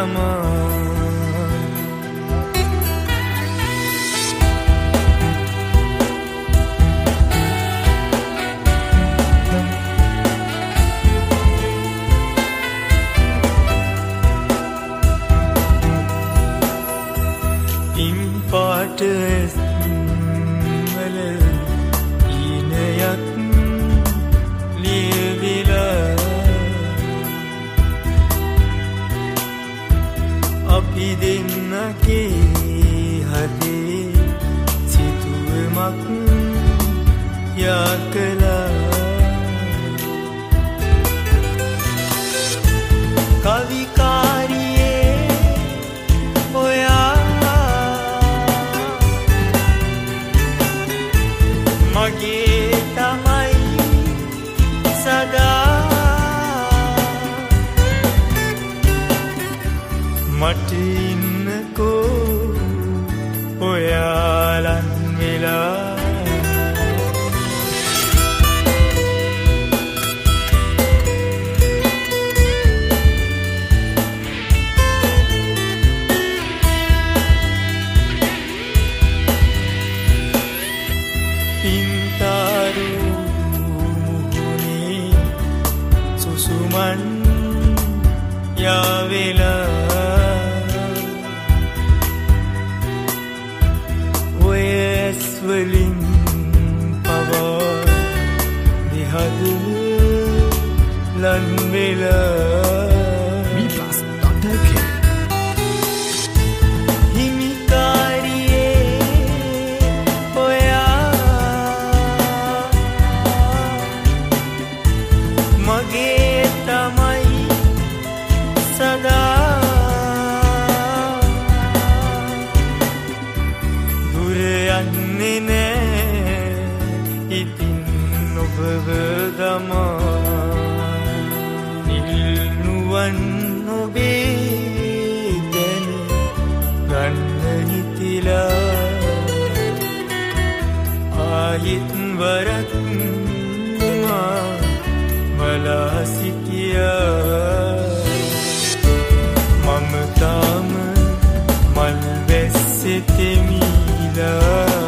වල ඊනයක් ලියවිලා අපි දෙන්නගේ හදේ සිතුවමක් යාකලා කවිකාරියේ ඔයා මගේ තමයි සදා මට ඉන්නකෝ ඔයාලන් වෙලා සුමන් යාවෙලා ඔය ඇස්වලින් පවා දෙහද ලන් වෙලා නිල්නුවන් ඔබේ දැන ගන්න හිතිලා ආයෙත් වරක් බලා සිටියා මම තාම මල් වැස්සෙ තෙමිලා